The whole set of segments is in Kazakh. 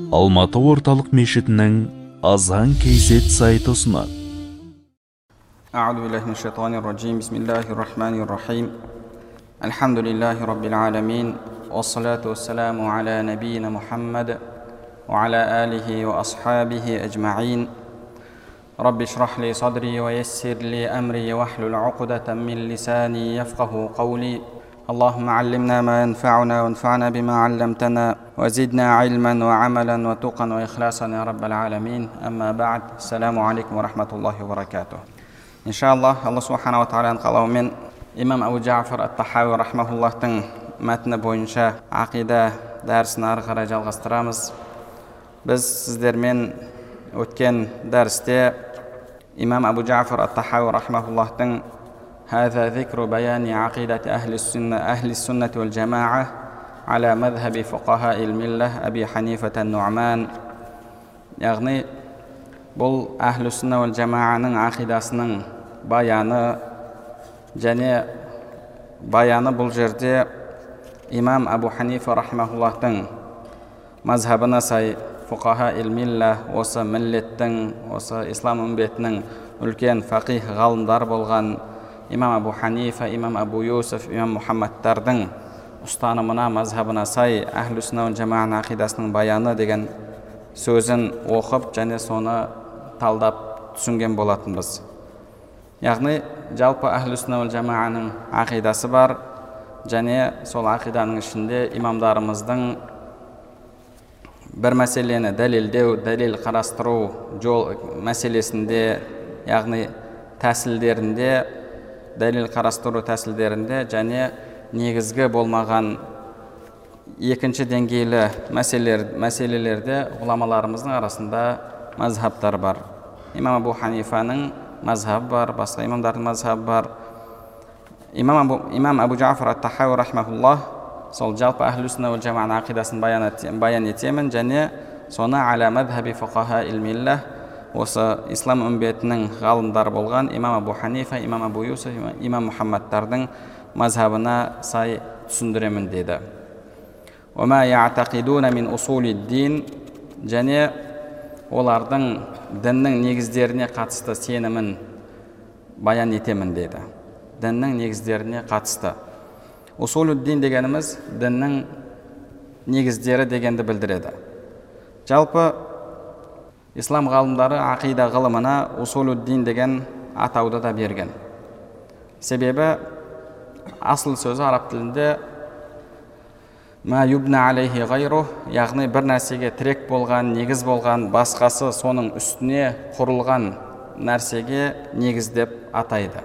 Алматы орталық мешітінің азан кейзет сайты ұсынады. أعوذ بالله من الشيطان الرجيم بسم الله الرحمن الرحيم الحمد لله رب العالمين والصلاة والسلام على نبينا محمد وعلى آله وأصحابه أجمعين رب اشرح لي صدري ويسر لي أمري واحلل عقدة من لساني يفقه قولي اللهم علمنا ما ينفعنا وانفعنا بما علمتنا وزدنا علما وعملا وتقا وإخلاصا يا رب العالمين أما بعد السلام عليكم ورحمة الله وبركاته Иншаллах, Аллах Субхана ва Тағаланың қалауымен имам Абу Джафар ат-Тахауи рахмахуллахтың мәтіні бойынша ақида дәрісін ары қарай жалғастырамыз. Біз сіздермен өткен дәрісте имам Абу Джафар ат-Тахауи рахмахуллахтың «Хаза зикру баяни ақидати ахли суннати вал джама'a аля мазхаби фуқаха'ил миллах Аби Ханифата ан-Ну'ман» яғни бұл ахлі сүнна вал джама'аның ақидасының баяны және баяны бұл жерде имам Абу Ханифа рахмахуллахтың мазхабына сай фуқаха'ил миллах осы миллеттің, осы ислам үмбетінің үлкен фақих ғалымдар болған имам Абу Ханифа, имам Абу Юсуф, имам Мухаммадтардың ұстанымына, мазхабына сай ахлі сүнна вал джама'аның ақидасының баяны деген сөзін оқып және соны талдап түсінген болатынбыз. Яғни жалпы ахлі сүнна вал джама'аның ақидасы бар және сол ақиданың ішінде имамдарымыздың бір мәселені дәлелдеу, дәлел қарастыру жол мәселесінде, яғни тәсілдерінде, дәлел қарастыру тәсілдерінде және негізгі болмаған екінші деңгейлі мәселелерде ғұламаларымыздың арасында мазхабтар бар. Имам Абу Ханифаның мазхабы бар, басқа имамдардың мазхабы бар. Имам Абу Джафар ат-Тахауи рахмахуллах сол жалпы ахлі сүнна вал джама'аның ақидасын баян етемін және соны аля мазхаби фуқаха'ил миллах осы ислам үмбетінің ғалымдары болған имам Абу Ханифа, имам Абу Юсуф, имам Мухаммадтардың мазхабына сай түсіндіремін деді. وما يعتقدون من أصول الدين және олардың діннің негіздеріне қатысты сенімін баян етемін деді. Діннің негіздеріне қатысты. Усулуддин дегеніміз діннің негіздері дегенді білдіреді. Жалпы ислам ғалымдары ақида ғылымына усулуддин деген атауды да берген. Себебі асыл сөзі араб тілінде ма юбна алейхи ғайру, яғни бір нәрсеге тірек болған, негіз болған, басқасы соның үстіне құрылған нәрсеге негіз деп атайды.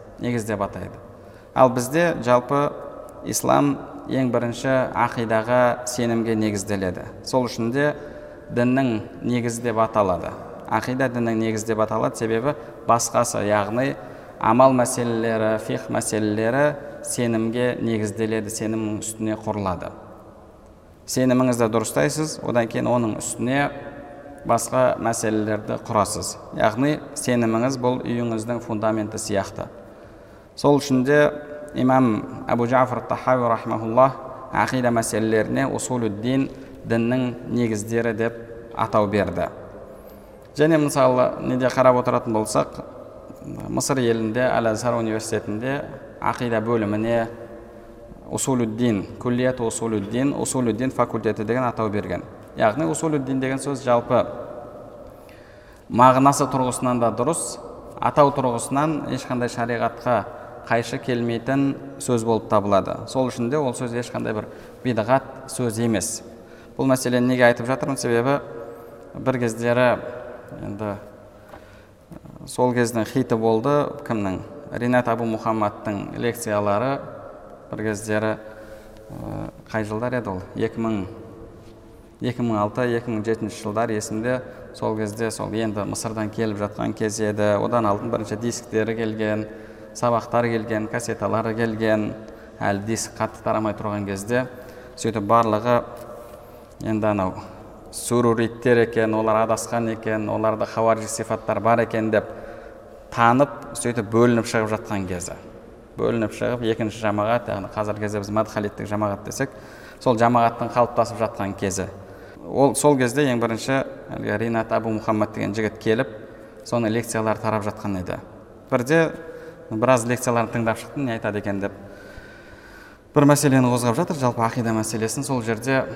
Ал бізде жалпы ислам ең бірінші ақидаға сенімге негізделеді. Сол үшін де діннің негізі деп аталады. Ақида діннің негізі деп аталады, себебі басқасы, яғни амал мәселелері, фиқ мәселелері сенімге негізделеді, сенімнің үстіне құрылады. Сеніміңізді дұрыстайсыз, одан кейін оның үстіне басқа мәселелерді құрасыз. Яғни сеніміңіз бұл үйіңіздің фундаменті сияқты. Сол үшін де имам Абу Джафар ат-Тахауи рахмахуллах ақида мәселелеріне усулуддин, діннің негіздері деп атау берді. Және мысалы неде қарап отыратын болсақ, Мысыр елінде Әл-Азхар университетінде ақида бөліміне усулуддин, күллият усулуддин факультеті деген атау берген. Яғни усулуддин деген сөз жалпы мағынасы тұрғысынан да дұрыс, атау тұрғысынан ешқандай шариғатқа қайшы келмейтін сөз болып табылады. Сол үшін де ол сөз ешқандай бір бидғат сөз емес. Бұл мәселені неге айтып жатырмын? Себебі бір кездері енді сол кездің хиті болды, кімнің? Ринат Абу Мухаммадтың лекциялары бір кездері қай жылдар еді ол? 2006-2007 жылдар есімде. Сол кезде сол енді Мысырдан келіп жатқан кез еді. Одан алдын бірінші дисктері келген, сабақтар келген, кассеталары келген, әлі диск қатты тарамай тұрған кезде сөйтіп барлығы енді анау сүруриттер екен, олар адасқан екен, оларда хаваржи сифаттар бар екен деп танып, сөйтіп бөлініп шығып жатқан кезі. Бөлініп шығып, екінші жамағат, яғни қазіргі кезде біз мадхалиттік жамағат десек, сол жамағаттың қалыптасып жатқан кезі. сол кезде ең бірінші Ринат Абу Мұхаммад деген жігіт келіп, соны лекциялар тарап жатқан еді. Бірде біраз лекцияларын тыңдап шықтым, не айтады екен деп. Бір мәселені қозғап жатыр, жалпы ақида мәселесін. Сол жерде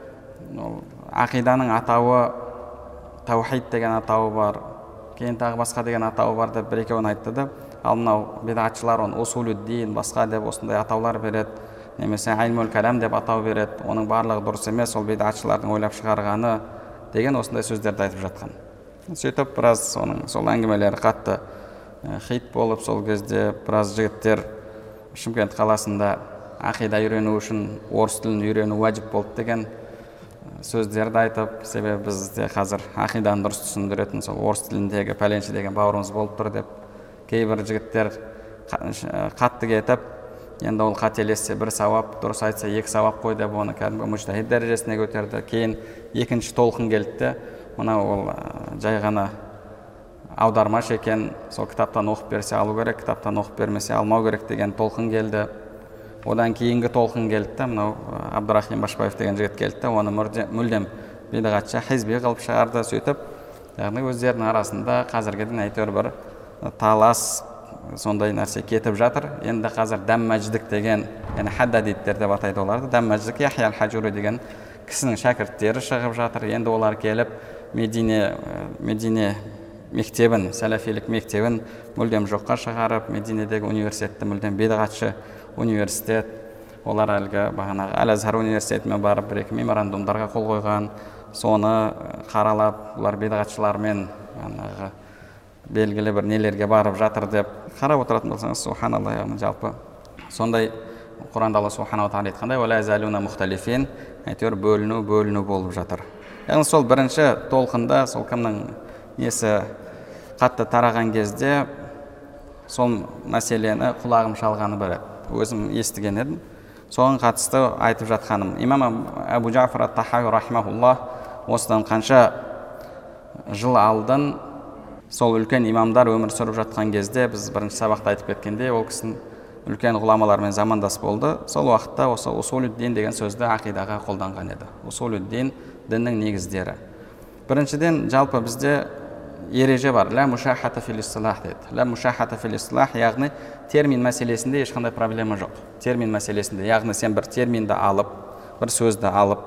ақиданың атауы таухид деген атауы бар, кейін тағы басқа деген атауы бар деп бір-екеуін айтты да, ал мынау бидғатшылар оны усулуддин басқа деп осындай атаулар береді, немесе айлмул калам деп атау береді, оның барлығы дұрыс емес, ол бидғатшылардың ойлап шығарғаны деген осындай сөздерді айтып жатқан. Сөйтіп біраз сол әңгімелері қатты хит болып, сол кезде біраз жігіттер Шымкент қаласында ақида үйрену үшін орыс тілін үйрену уәжіп болды деген сөздерді айтып, себебі бізде қазір ақиданы дұрыс түсіндіретін сол орыс тіліндегі пәленші деген бауырымыз болып тұр деп кейбір жігіттер қатты кетіп, енді ол қателессе бір сауап, дұрыс айтса екі сауап қой деп оны кәдімгі мүжтәһид дәрежесіне көтерді. Кейін екінші толқын келді, мына ол жай ғана аудармашы екен, сол кітаптан оқып берсе алу керек, кітаптан оқып бермесе алмау керек деген толқын келді. Одан кейінгі толқын келді, мынау Абдурахим Башбаев деген жігіт келді, оны мүлдем бидғатшы хизби қылып шығарды. Сөйтіп, яғни өздерінің арасында қазірге дейін әйтеуір бір талас сондай нәрсе кетіп жатыр. Енді қазір Даммаждик деген, яғни хаддадиттер деп атайды оларды, Даммаждик Яхия аль-Хаджури деген кісінің шәкірттері шығып жатыр. Енді олар келіп Медине мектебін, сәләфилік мектебін мүлдем жоққа шығарып, Мединедегі университетті мүлдем бидғатшы университет, олар әлгі бағанағы Әл-Азхар университетімен барып бір-екі меморандумдарға қол қойған, соны қаралап, олар бидғатшылармен белгілі бір нелерге барып жатыр деп қарап отыратын болсаңыз, субханалла, яғни жалпы сондай Құранда Алла субханала тағала айтқандай, «Уәлә зәлуна мұхталифин», әйтеуір бөліну болып жатыр. Яғни сол бірінші толқында, сол кімнің несі қатты тараған кезде, сол мәселені құлағым шалғаны бір өзім естіген едім. Соған қатысты айтып жатқаным. Имам Абу Джафар ат-Тахауи рахимахуллах осыдан қанша жыл алдын сол үлкен имамдар өмір сүріп жатқан кезде, біз бірінші сабақта айтып кеткенде, ол кісінің үлкен ғұламалармен замандас болды. Сол уақытта осы усулуддин деген сөзді ақидаға қолданған еді. Усулуддин діннің негіздері. Біріншіден, жалпы бізде ереже бар. Ла мушахата фил истилах дейді. Ла мушахата фил истилах, яғни термин мәселесінде ешқандай проблема жоқ. Термин мәселесінде, яғни сен бір терминді алып, бір сөзді алып,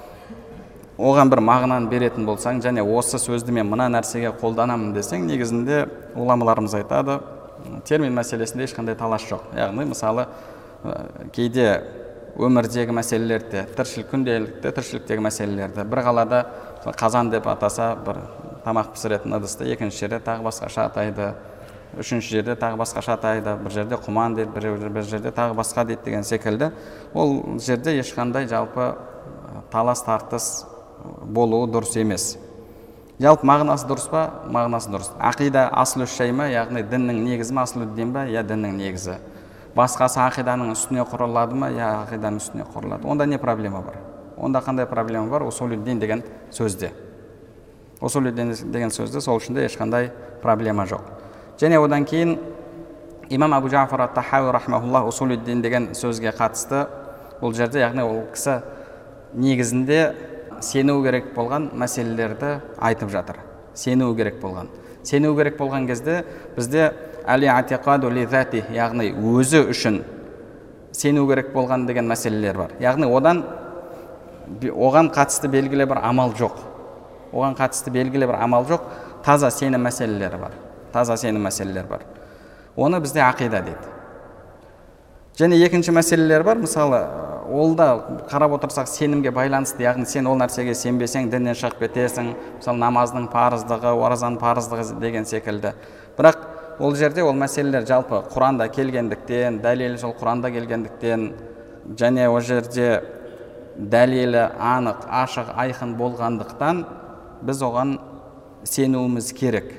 оған бір мағынаны беретін болсаң, және осы сөзді мен мына нәрсеге қолданамын десең, негізінде ғұламаларымыз айтады, термин мәселесінде ешқандай талас жоқ. Яғни мысалы кейде өмірдегі мәселелерде, күнделікті тіршіліктегі мәселелерді бір қалада қазан деп атаса, бір тамақ пісіретін ыдысты, екінші жерде тағы басқаша атайды, үшінші жерде тағы басқаша атайды, бір жерде құман дейді, бір жерде тағы басқа дейді деген секілді. Ол жерде ешқандай жалпы талас тартыс болуы дұрыс емес. Жалпы мағынасы дұрыс па? Мағынасы дұрыс. Ақида аслу шәй ма, яғни діннің негізі ме, аслуддин ба, я діннің негізі. Басқасы ақиданың үстіне құрылады ма, я ақиданың үстіне құрылады. Онда не проблема бар? Онда қандай проблема бар? Усулуддин деген сөзде. Усулуддин деген сөзде сол үшінде ешқандай проблема жоқ. Және одан кейін имам Абу Джафар ат-Тахауи рахимахуллах усулуддин деген сөзге қатысты, бұл жерде, яғни ол кісі негізінде сену керек болған мәселелерді айтып жатыр. Сену керек болған кезде бізде әли-атиқаду ли-зати, яғни өзі үшін сену керек болған деген мәселелер бар. Яғни оған қатысты белгілі бір амал жоқ. Таза сенім мәселелері бар. Оны бізде ақида дейді. Және екінші мәселелер бар, мысалы, ол да қарап отырсақ сенімге байланысты, яғни сен ол нәрсеге сенбесең діннен шығып кетесің, мысалы намаздың парыздығы, оразаның парыздығы деген секілді. Бірақ ол жерде ол мәселелер жалпы Құранда келгендіктен, дәлелі сол Құранда келгендіктен, және ол жерде дәлелі анық, ашық, айқын болғандықтан біз оған сенуіміз керек.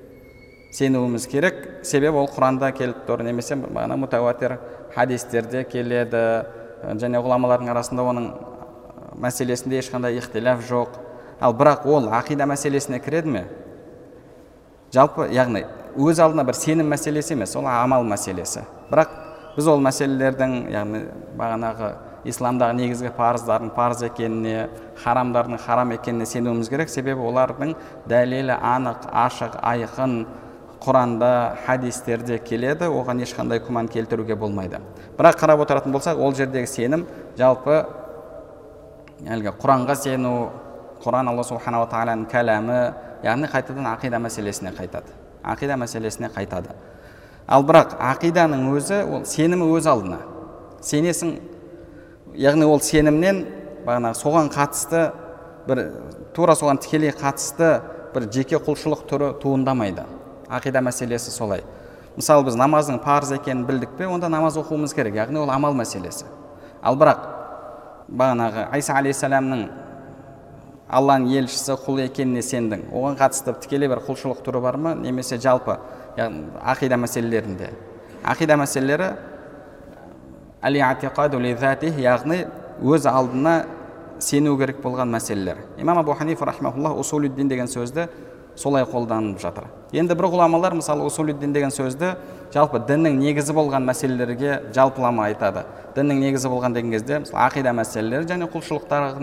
Себебі ол Құранда келіп тұр, немесе мутауатир хадистерде келеді, және ғұламалардың арасында оның мәселесінде ешқандай ихтилаф жоқ. Ал бірақ ол ақида мәселесіне кіреді ме? Жалпы, яғни өз алдына бір сенім мәселесі емес, ол амал мәселесі. Бірақ біз ол мәселелердің, яғни бағанағы исламдағы негізгі парыздардың парыз екеніне, харамдардың харам екеніне сенуіміз керек. Себебі олардың дәлелі анық, ашық, айқын Құранда, хадистерде келеді, оған ешқандай күмән келтіруге болмайды. Бірақ қарап отыратын болсақ, ол жердегі сенім жалпы Құранға сену, Құран Алла субханала тағаланың кәләмі, яғни қайтадан ақида мәселесіне қайтады. Ақида мәселесіне қайтады. Ал бірақ ақиданың өзі, ол сенімі өз алдына. Сенесің, яғни ол сенімнен бағана соған қатысты тура соған тікелей қатысты бір жеке құлшылық түрі туындамайды. Ақида мәселесі солай. Мысалы, біз намаздың парыз екенін білдік пе, онда намаз оқуымыз керек, яғни ол амал мәселесі. Ал бірақ бағанағы Айса алейхиссаламның Алланың елшісі, құл екеніне сендің, оған қатысты тікелей бір құлшылық түрі бар ма, немесе жалпы ақида мәселелерінде? Ақида мәселелері әл-иътиқаду ли-затих, яғни өз алдына сену керек болған мәселелер. Имам Абу Ханифа рахмахуллах усулуддин деген сөзді солай қолданып жатыр. Енді бір ғұламалар мысалы усулуддин деген сөзді жалпы діннің негізі болған мәселелерге жалпылама айтады. Діннің негізі болған деген кезде ақида мәселелері және құлшылықтағы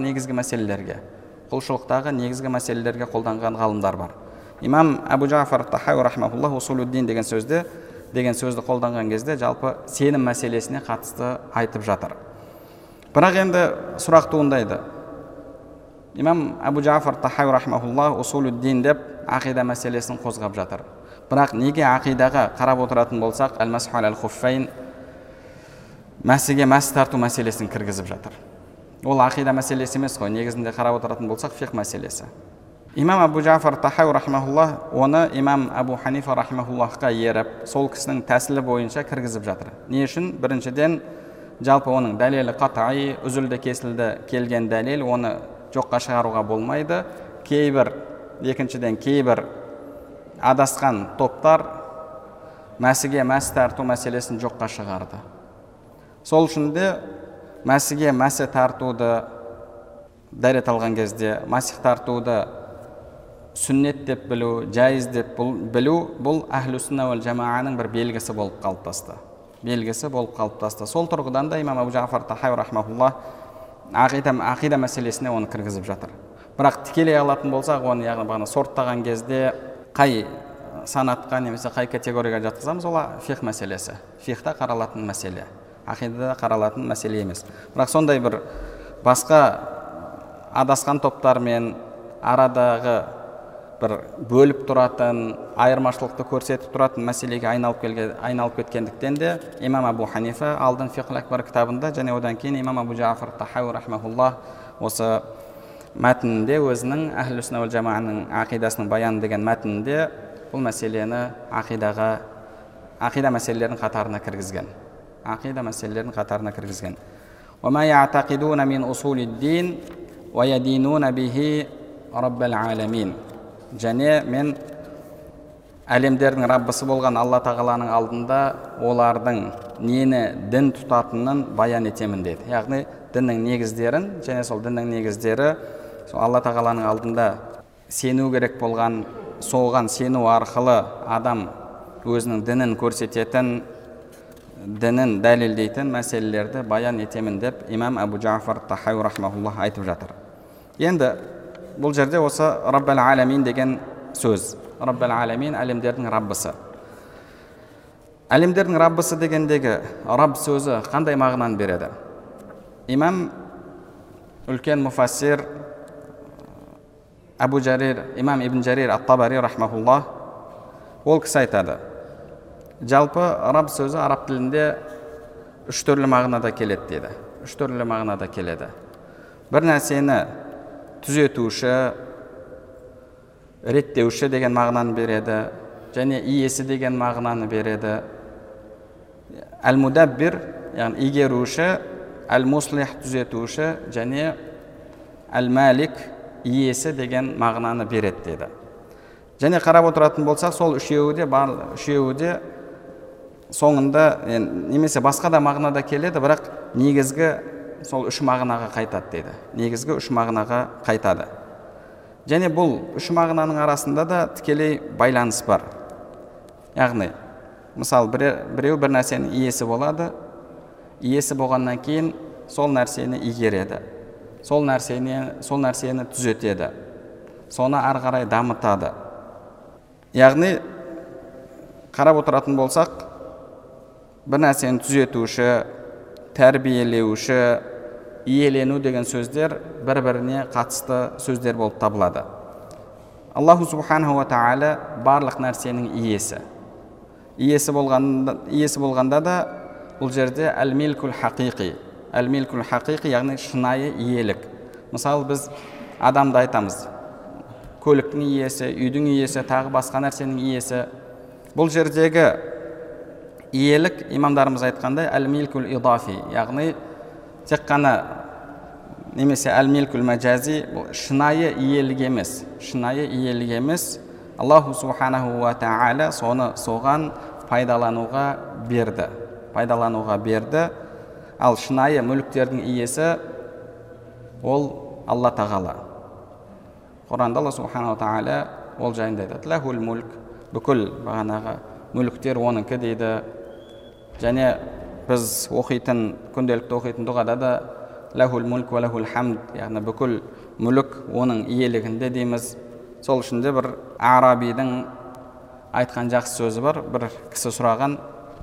негізгі мәселелерге қолданған ғалымдар бар. Имам Абу Джафар Тахауи рахмахуллах усулуддин деген сөзді қолданған кезде жалпы сенім мәселесіне қатысты айтып жатыр. Бірақ енді сұрақ туындайды. Имам Абу Джафар Тахауи рахмахуллах усулуддин деп ақида мәселесін қозғап жатыр. Бірақ неге ақидаға қарап отыратын болсақ, әл-масху алал хуффайн, мәсіге мәс тарту мәселесін кіргізіп жатыр? Ол ақида мәселесі емес қой, негізінде қарап отыратын болсақ, фиқ мәселесі. Имам Абу Джафар Тахауи рахмахуллах оны имам Абу Ханифа рахмахуллахқа еріп, сол кісінің тәсілі бойынша кіргізіп жатыр. Не үшін? Біріншіден, жалпы оның дәлелі қатаи, үзілді кесілді келген дәлел, оны жоққа шығаруға болмайды. Екіншіден, кейбір адасқан топтар мәсіге мәс тарту мәселесін жоққа шығарды. Сол үшін де мәсіге мәсі тартуды дәрет алған кезде, мәсіх тартуды сүннет деп білу, жайыз деп білу, бұл әхлу сүнна уәл жамааның бір белгісі болып қалыптасты. Сол тұрғыдан да имам Абу Джафар Тахауи рахмахуллах ақида мәселесіне оны кіргізіп жатыр. Бірақ тікелей алатын болсақ, оны яғни сорттаған кезде қай санатқа немесе қай категорияға жатқызамыз, ол фиқ мәселесі. Фиқта қаралатын мәселе, ақидада қаралатын мәселе емес. Бірақ сондай бір басқа адасқан топтармен арадағы бір бөліп тұратын, айырмашылықты көрсетіп тұратын мәселеге айналып кеткендіктен де имам Абу Ханифа алдын фиқл акбар кітабында және одан кейін имам Абу Джафар Тахауи рахмахуллах осы мәтінінде, өзінің әхлу сүнна уәл жамааның ақидасының баяны деген мәтінінде бұл мәселені ақида мәселелерінің қатарына кіргізген. وَمَا يَعْتَقِدُونَ مِنْ أُصُولِ الدِّينِ وَيَدِينُونَ بِهِ رَبَّ الْعَالَمِينَ. Және мен әлемдердің Раббысы болған Алла тағаланың алдында олардың нені дін тұтатынын баян етемін деді. Яғни діннің негіздерін, және сол діннің негіздері Алла тағаланың алдында сену керек болған, соған сену арқылы адам өзінің дінін көрсететін, дінін дәлелдейтін мәселелерді баян етемін деп имам Абу Джафар Тахауи рахмахуллах айтып жатыр. Енді бұл жерде осы Раббал Аламин деген сөз. Раббал Аламин әлемдердің Раббысы. Әлемдердің Раббысы дегендегі Рабб сөзі қандай мағынаны береді? Имам үлкен муфассир имам Ибн Жарир ат-Табари рахмахуллах ол кісі айтады. Жалпы Рабб сөзі араб тілінде үш түрлі мағынада келеді дейді. Үш түрлі мағынада келеді. Бір нәрсені түзетуші, реттеуші деген мағынаны береді, және иесі деген мағынаны береді. Әл-мудаббир, яғни игеруші, әл-муслих түзетуші, және әл-малик иесі деген мағынаны береді деді. Және қарап отыратын болсақ, сол үшеуі де соңында немесе басқа да мағынада келеді, бірақ негізгі сол үш мағынаға қайтады деді. Негізгі үш мағынаға қайтады. Және бұл үш мағынаның арасында да тікелей байланыс бар. Яғни мысалы біреу бір нәрсенің иесі болады, иесі болғаннан кейін сол нәрсені игереді, сол нәрсені түзетеді, соны ары қарай дамытады. Яғни қарап отыратын болсақ, бір нәрсені түзетуші, тәрбиелеуші, иелену деген сөздер бір-біріне қатысты сөздер болып табылады. Аллаху субханаху ва тағала барлық нәрсенің иесі. Иесі болғанда да бұл жерде әл-милкул хақиқи. Әл-милкул хақиқи, яғни шынайы иелік. Мысалы, біз адамды айтамыз, көліктің иесі, үйдің иесі, тағы басқа нәрсенің иесі. Бұл жердегі иелік, имамдарымыз айтқандай, әл-милкул идафи, яғни тек қана немесе әл-милкул мәжази, шынайы иелік емес. Шынайы иелік емес. Аллаху субханаху ва тағала соны соған пайдалануға берді. Ал шынайы мүліктердің иесі ол Алла тағала. Құранда Алла субханаху ва тағала ол жайында айтады. Лахул мүлк, бүкіл бағанағы мүліктер оныңкі дейді. Және біз күнделікті оқитын дұғада да лахул мүлк ва лахул хамд, яғни бүкіл мүлік оның иелігінде дейміз. Сол үшінде бір арабидің айтқан жақсы сөзі бар. Бір кісі сұраған,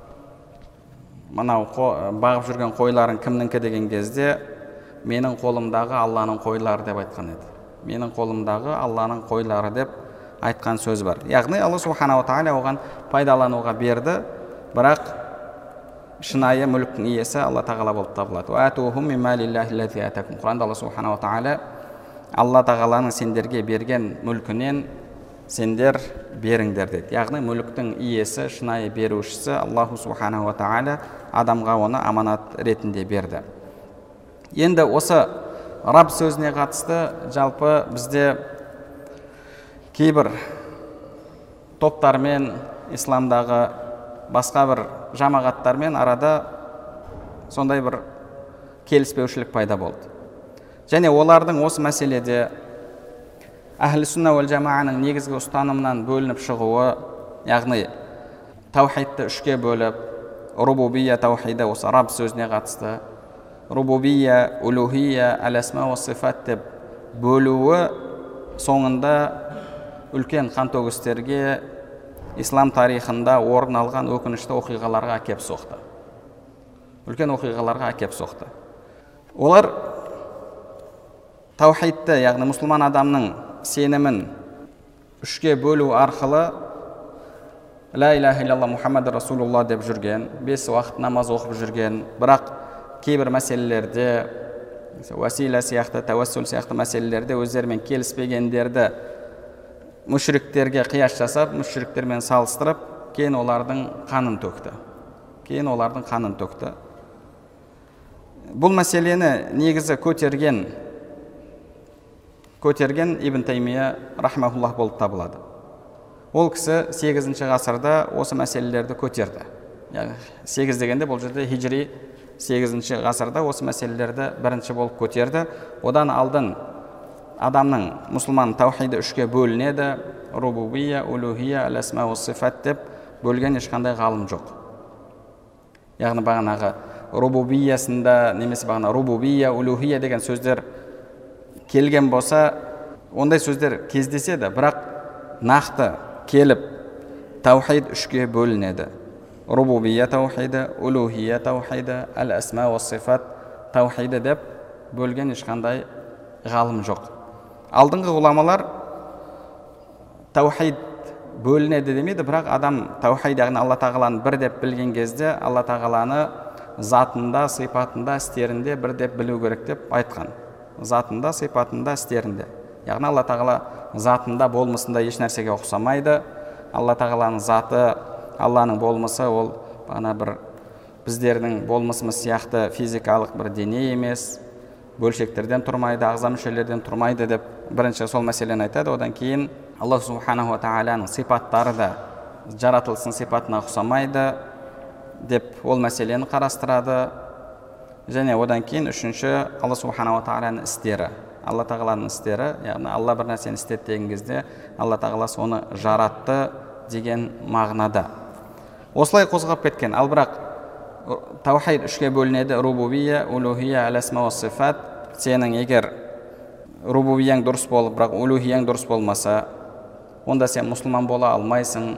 мынау бағып жүрген қойларың кімніңкі деген кезде, менің қолымдағы Алланың қойлары деп айтқан еді. Менің қолымдағы Алланың қойлары деп айтқан сөзі бар. Яғни Алла субханаху ва тағала оған пайдалануға берді, бірақ шынайы мүліктің иесі Алла тағала болып табылады. Құранда Алла субханаху ва тағала Алла тағаланың сендерге берген мүлкінен сендер беріңдер деді. Яғни мүліктің иесі, шынайы берушісі Аллаху субханаху ва тағала адамға оны аманат ретінде берді. Енді осы раб сөзіне қатысты жалпы бізде кейбір топтармен, исламдағы басқа бір жамағаттармен арада сондай бір келіспеушілік пайда болды. Және олардың осы мәселеде әхлі сүнна уәл жамағаның негізгі ұстанымынан бөлініп шығуы, яғни таухидты үшке бөліп, рубубия таухиді осы раб сөзіне қатысты, рубубия, улухия, әл-асма ва сифат деп бөлуі соңында үлкен қантөгістерге, ислам тарихында орын алған өкінішті оқиғаларға әкеп соқты. Үлкен оқиғаларға әкеп соқты. Олар таухидты, яғни мұсылман адамның сенімін үшке бөлу арқылы ла иляха иллалла Мухаммад расулулла деп жүрген, 5 уақыт намаз оқып жүрген, бірақ кейбір мәселелерде, уасила сияқты, тәуәссүл сияқты мәселелерде өздерімен келіспегендерді мүшриктерге қияс жасап, мүшриктермен салыстырып, кейін олардың қанын төкті. Бұл мәселені негізі көтерген Ибн Таймия рахмахуллах болып табылады. Ол кісі 8 ғасырда осы мәселелерді көтерді. 8 дегенде бұл жерде хижри 8 ғасырда осы мәселелерді бірінші болып көтерді. Одан алдын адамның, мұсылман таухиді үшке бөлінеді, рубубия, улухия, әл-асма ва сифат деп бөлген ешқандай ғалым жоқ. Яғни бағанағы рубубиясында, немесе бағана рубубия, улухия деген сөздер келген болса, ондай сөздер кездеседі, бірақ нақты келіп таухид үшке бөлінеді. Рубубия таухиді, улухия таухиді, әл-асма ва сифат таухиді деп бөлген ешқандай ғалым жоқ. Алдыңғы ғұламалар таухид бөлінеді демейді, бірақ адам таухид, яғни Алла тағаланы бір деп білген кезде, Алла тағаланы затында, сипатында, істерінде бір деп білу керек деп айтқан. Затында, сипатында, істерінде. Яғни Алла тағала затында, болмысында еш нәрсеге ұқсамайды. Алла тағаланың заты, Алланың болмысы ол бір біздердің болмысымыз сияқты физикалық бір дене емес, бөлшектерден тұрмайды, ағза мүшелерден тұрмайды деп бірінші сол мәселені айтады. Одан кейін Аллах субханаху ва тағаланың сипаттары да жаратылыстың сипатына ұқсамайды деп ол мәселені қарастырады. Және одан кейін үшінші Алла субханаху ва тағаланың істері. Алла тағаланың істері, яғни Алла бір нәрсені істеді деген кезде Алла тағала соны жаратты деген мағынада. осылай қозғап кеткен. Ал бірақ таухид үшке бөлінеді: рубубия, улухия, ал-асма ва сифат. Сенің егер рубубияң дұрыс болып, бірақ улухияң дұрыс болмаса, онда сен мұсылман бола алмайсың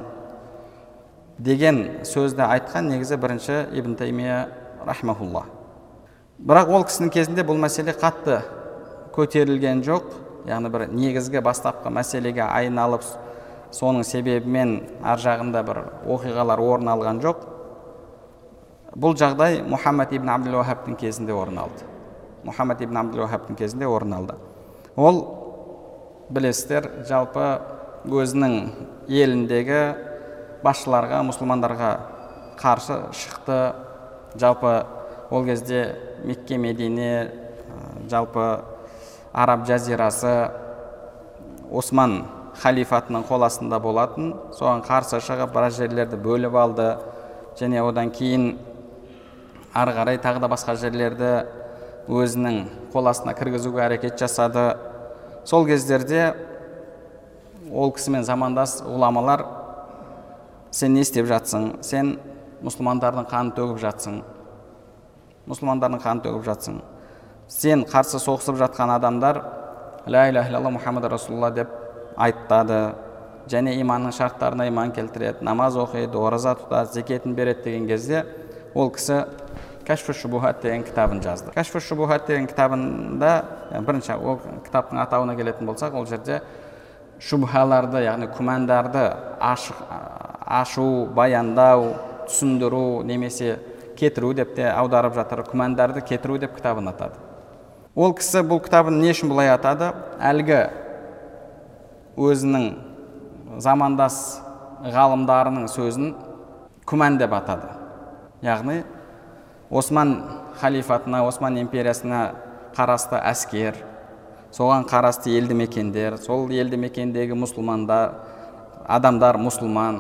деген сөзді айтқан негізі бірінші Ибн Таймия рахмахулла. Бірақ ол кісінің кезінде бұл мәселе қатты көтерілген жоқ, яғни бір негізгі бастапқы мәселеге айналып, соның себебімен ар жағында бір оқиғалар орын алған жоқ. Бұл жағдай Мұхаммад ибн Абдул-Уахабтың кезінде орын алды. Мұхаммад ибн Абдул-Уахабтың кезінде орын алды. Ол, білесіздер, жалпы өзінің еліндегі басшыларға, мұсылмандарға қарсы шықты. Жалпы ол кезде Мекке, Медине, жалпы Араб жазирасы Осман халифатының қол астында болатын. Соған қарсы шығып, біраз жерлерді бөліп алды, және одан кейін ары қарай тағы да басқа жерлерді өзінің қол астына кіргізуге әрекет жасады. Сол кездерде ол кісімен замандас ғұламалар: сен не істеп жатсың? Сен мұсылмандардың қанын төгіп жатсың. Мұсылмандардың қанын төгіп жатсың. Сен қарсы соғысып жатқан адамдар ла иляха илlalloh Мұхаммад Расулулла деп айтады, және иманның шарттарына иман келтіреді, намаз оқиды, ораза тұтады, зекетін береді деген кезде ол кісі Кашфу шубухат деген кітабын жазды. Кашфу шубухат деген кітабында, бірінші ол кітаптың атауына келетін болсақ, ол жерде шубхаларды, яғни күмәндарды ашу, баяндау, түсіндіру немесе кетіру деп те аударып жатыр. Күмәндарды кетіру деп кітабын атады. Ол кісі бұл кітабын не үшін бұлай атады? Әлгі өзінің замандас ғалымдарының сөзін күмән деп атады. Яғни Осман халифатына, Осман империясына қарасты әскер, соған қарасты елді мекендер, сол елді мекендегі мұсылмандар, адамдар мұсылман,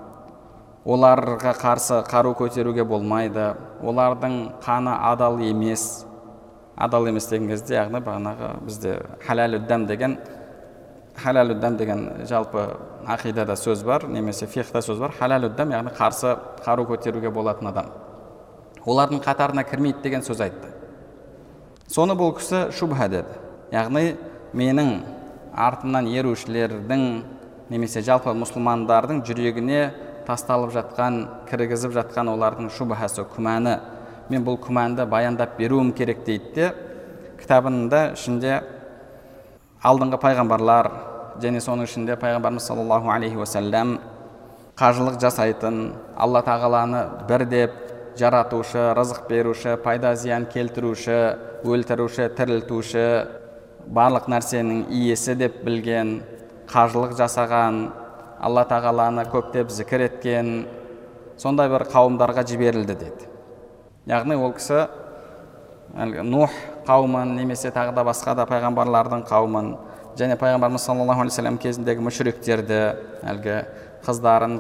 оларға қарсы қару көтеруге болмайды, олардың қаны адал емес. Адал емес деген кезде, яғни бағанағы бізде халал-үддам деген жалпы ақидада сөз бар, немесе фиқта сөз бар. Халал-үддам, яғни қарсы қару көтеруге болатын адам. Олардың қатарына кірмейді деген сөз айтты. Соны бұл кісі шубха деді. Яғни менің артымнан ерушілердің немесе жалпы мұсылмандардың жүрегіне тасталып жатқан, кіргізіп жатқан олардың шубхасы, күмәні. Мен бұл күмәнді баяндап беруім керек дейді де, кітабында ішінде алдыңғы пайғамбарлар, және соның ішінде пайғамбарымыз саллаллаху алейхи уассалам қажылық жасайтын, Алла тағаланы бір деп жаратушы, рызық беруші, пайда зиян келтіруші, өлтіруші, тірілтуші, барлық нәрсенің иесі деп білген, қажылық жасаған, Алла тағаланы көптеп зікір еткен, сондай бір қауымдарға жіберілді деді. Яғни ол кісі Нух қауымын немесе тағы да басқа да пайғамбарлардың қауымын, және пайғамбарымыз саллаллаху алейхи вассалам кезіндегі мүшриктерді, әлгі қыздарын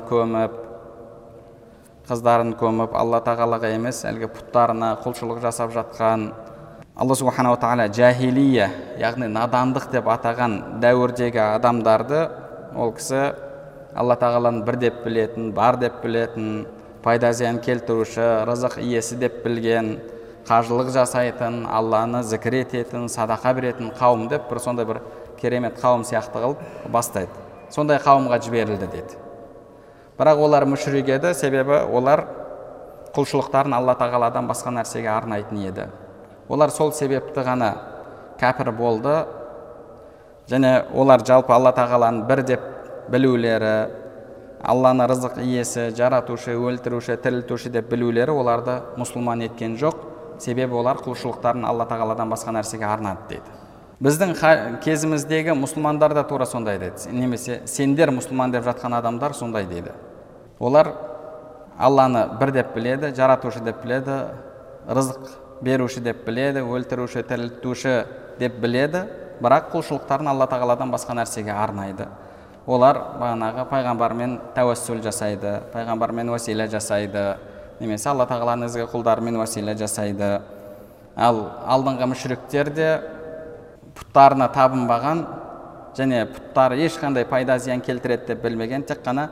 көміп, Алла тағалаға емес, әлгі пұттарына құлшылық жасап жатқан, Алла субханала тағала жахилия, яғни надандық деп атаған дәуірдегі адамдарды ол кісі Алла тағаланы бір деп білетін, бар деп білетін, пайда зиян келтіруші, рызық иесі деп білген, қажылық жасайтын, Алланы зікір ететін, садақа беретін қауым деп бір сондай бір керемет қауым сияқты қылып бастайды. Сондай қауымға жіберілді деді. Бірақ олар мүшрик еді, себебі олар құлшылықтарын Алла тағаладан басқа нәрсеге арнайтын еді. Олар сол себепті ғана кәпір болды, және олар жалпы Алла тағаланы бір деп білулері, Алланы рызық иесі, жаратушы, өлтіруші, тірілтуші деп білулері оларды мұсылман еткен жоқ, себебі олар құлшылықтарын Алла тағаладан басқа нәрсеге арнады дейді. Біздің кезіміздегі мұсылмандар да тура сондай дейді, немесе сендер мұсылман деп жатқан адамдар сондай дейді. Олар Алланы бір деп біледі, жаратушы деп біледі, рызық беруші деп біледі, өлтіруші, тірілтуші деп біледі, бірақ құлшылықтарын Алла тағаладан басқа нәрсеге арнайды. Олар бағанағы пайғамбармен тәуәссүл жасайды, пайғамбармен уәсила жасайды, немесе Алла тағаланың ізгі құлдарымен уәсила жасайды. Ал алдыңғы мүшриктер де пұттарына табынбаған, және пұттар ешқандай пайда зиян келтіреді деп білмеген, тек қана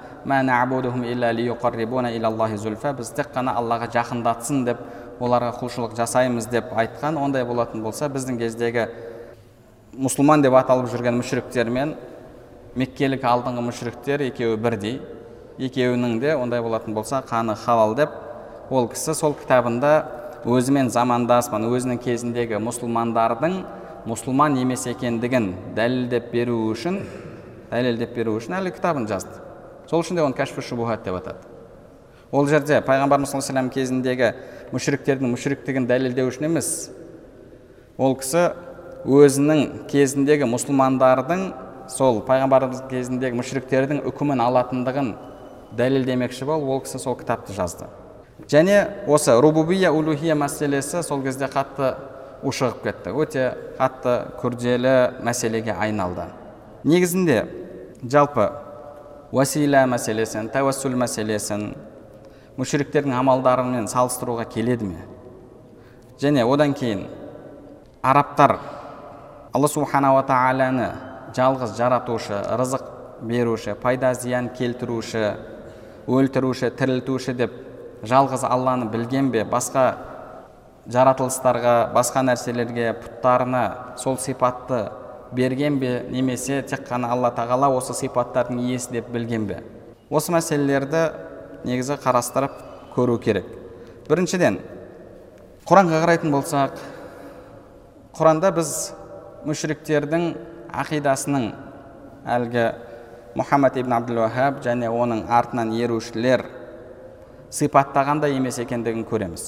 біз тек қана Аллаға жақындатсын деп оларға құлшылық жасаймыз деп айтқан. Ондай болатын болса, біздің кездегі мұсылман деп аталып жүрген мүшриктер мен меккелік алдыңғы мүшриктер екеуі бірдей. Екеуінің де ондай болатын болса қаны халал деп, ол кісі сол кітабында өзімен замандасман, өзінің кезіндегі мұсылмандардың мұсылман емес екендігін дәлелдеп беру үшін әлі кітабын жазды. Сол үшін де оны кәшфу шубухат деп атады. Ол жерде пайғамбарымыз саллаллаху алейхи вассалам кезіндегі мүшриктердің мүшриктігін дәлелдеу үшін емес, ол кісі өзінің кезіндегі мұсылмандардың сол пайғамбарымыз кезіндегі мүшриктердің үкімін алатындығын дәлелдемекші болып, ол кісі сол кітапты жазды. Және осы рубубия улухия мәселесі сол кезде қатты ушығып кетті. Өте қатты күрделі мәселеге айналды. Негізінде жалпы уасила мәселесін, тәуәссүл мәселесін мүшриктердің амалдарымен салыстыруға келеді ме? Және одан кейін арабтар Алла субхана ва тағаланы жалғыз жаратушы, рызық беруші, пайда зиян келтіруші, өлтіруші, тірілтуші деп жалғыз Алланы білген бе? Басқа жаратылыстарға, басқа нәрселерге, пұттарына сол сипатты берген бе? Немесе тек қана Алла тағала осы сипаттардың иесі деп білген бе? Осы мәселелерді негізі қарастырып көру керек. Біріншіден, Құранға қарайтын болсақ, Құранда біз мүшриктердің ақидасының әлгі Мұхаммад ибн Абдул-Вахаб және оның артынан ерушілер сипаттағандай емес екендігін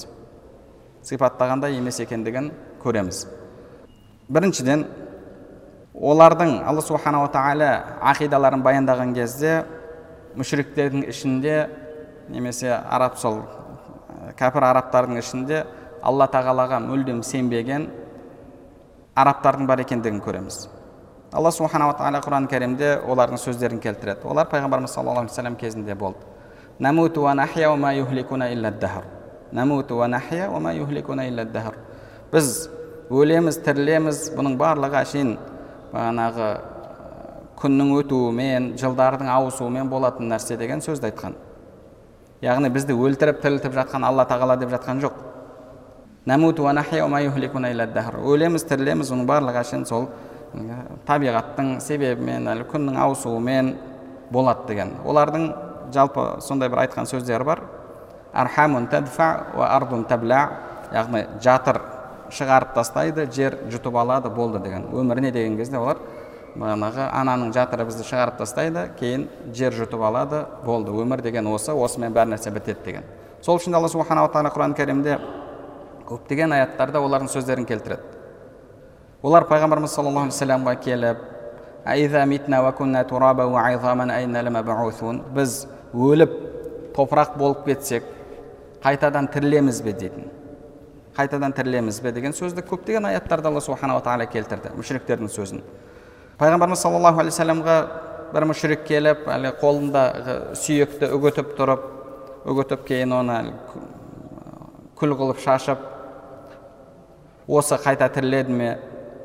көреміз. Біріншіден, олардың Алла субхана ва тағала ақидаларын баяндаған кезде мүшриктердің ішінде немесе кәпір арабтардың ішінде Алла тағалаға мүлдем сенбеген арабтардың бар екендігін көреміз. Алла субхана ва тағала Құран кәрімде олардың сөздерін келтіреді. Олар пайғамбарымыз саллаллаху алейхи вассалам кезінде болды. Намуту ва нахия ва ма юхликуна илля ад-дахр. Намуту ва нахия ва ма юхликуна илля ад-дахр. Біз өлеміз, тірілеміз, бұның барлығы әшейін бағанағы күннің өтуімен, жылдардың ауысуымен болатын нәрсе деген сөзді айтқан. Яғни бізді өлтіріп, тірілтіп жатқан Алла тағала деп жатқан жоқ. Намуту ва нахия ва ма юхликуна илля ад-дахр. Өлеміз, тірілеміз, бұның барлығы әшейін сол табиғаттың себебімен, күннің ауысуымен болады деген. Олардың жалпы сондай бір айтқан сөздері бар. Архамун тадфа ва ардун табла. Яғни жатыр шығарып тастайды, жер жұтып алады, болды деген. Өміріне деген кезде олар бағанағы ананың жатыры бізді шығарып тастайды, кейін жер жұтып алады, болды. Өмір деген осымен бәр нәрсе бітеді деген. Сол үшін Алла субхана ва тағала Құран кәрімде көптеген аяттарда олардың сөздерін келтіреді. Олар пайғамбарымыз саллаллаху алейхи вассаламға келіп, «Айза митна ва кунна тураба ва айзаман айна ламабъусун». Біз өліп топырақ болып кетсек, қайтадан тірілеміз бе дейтін. Қайтадан тірілеміз бе деген сөзді көптеген аяттарда Алла субхана ва тағала келтірді, мүшриктердің сөзін. Пайғамбарымыз саллаллаху алейхи вассаламға бір мүшрик келіп, қолында сүйекті үгітіп кейін оны күл қылып шашып, осы қайта тіріледі ме?